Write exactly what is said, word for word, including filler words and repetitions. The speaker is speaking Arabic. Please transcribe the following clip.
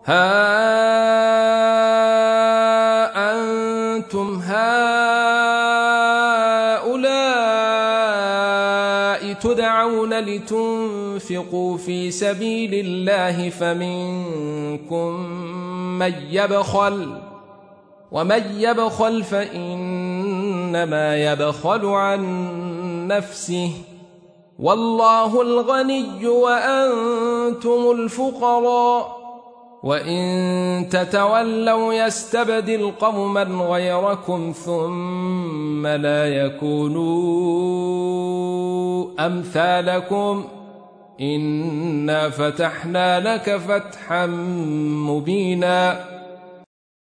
ها أنتم هؤلاء تدعون لتنفقوا في سبيل الله فمنكم من يبخل ومن يبخل فإنما يبخل عن نفسه والله الغني وأنتم الفقراء وإن تتولوا يستبدل قوما غيركم ثم لا يكونوا أمثالكم إنا فتحنا لك فتحا مبينا